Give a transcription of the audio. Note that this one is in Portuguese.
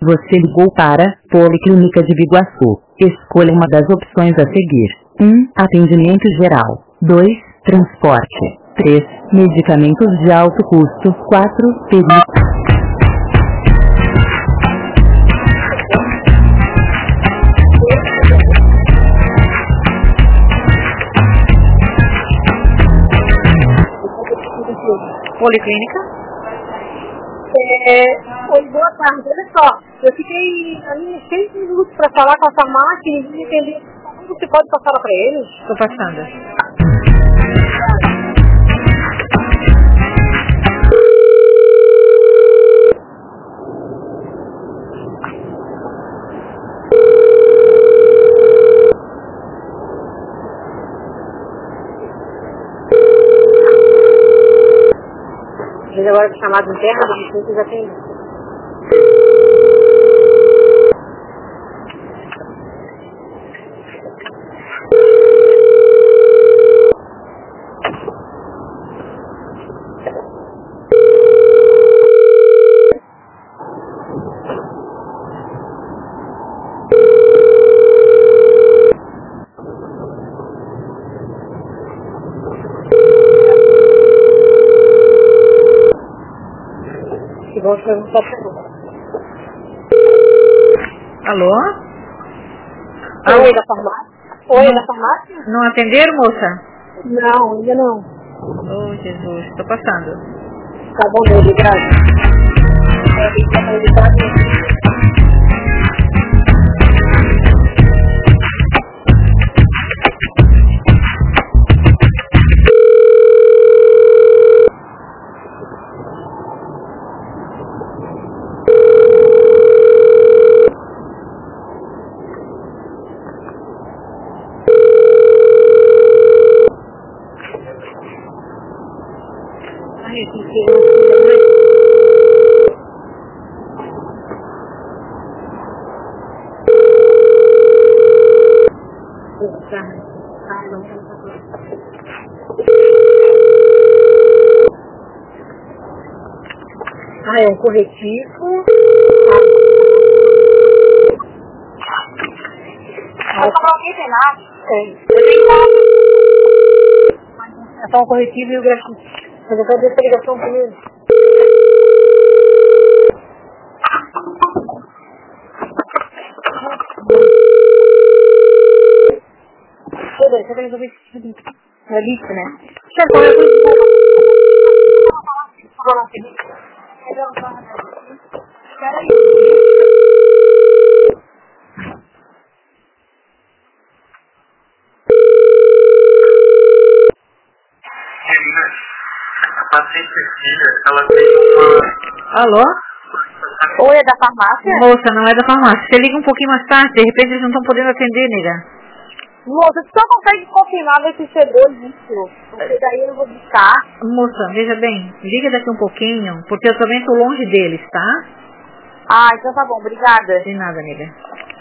Você ligou para Policlínica de Biguaçu. Escolha uma das opções a seguir. 1. Atendimento geral. 2. Transporte. 3. Medicamentos de alto custo. 4. Perícia. Policlínica? Oi, boa tarde. Olha só, eu fiquei ali 6 minutos para falar com a farmácia e não entendi. Você pode passar para eles? Estou passando. Mas agora de chamada interna, de repente já tem. Que bom que eu não posso perguntar. Alô? Oi, da farmácia? Oi, da farmácia? Não atenderam, moça? Não, ainda não. Oh, Jesus, estou passando. Tá bom, meu, obrigado. É um corretivo. Não tem nada. Tem. É só um corretivo e o grafite. Mas eu quero ver essa ligação primeiro. Deixa eu resolver isso. É lixo, né? A paciente filha, ela tem uma... Alô? Oi, é da farmácia? Moça, não é da farmácia. Você liga um pouquinho mais tarde, de repente eles não estão podendo atender, nega. Moça, você só consegue confirmar ver se chegou isso. Porque daí eu vou buscar. Moça, veja bem, liga daqui um pouquinho, porque eu também estou longe deles, tá? Ah, então tá bom, obrigada. De nada, nega.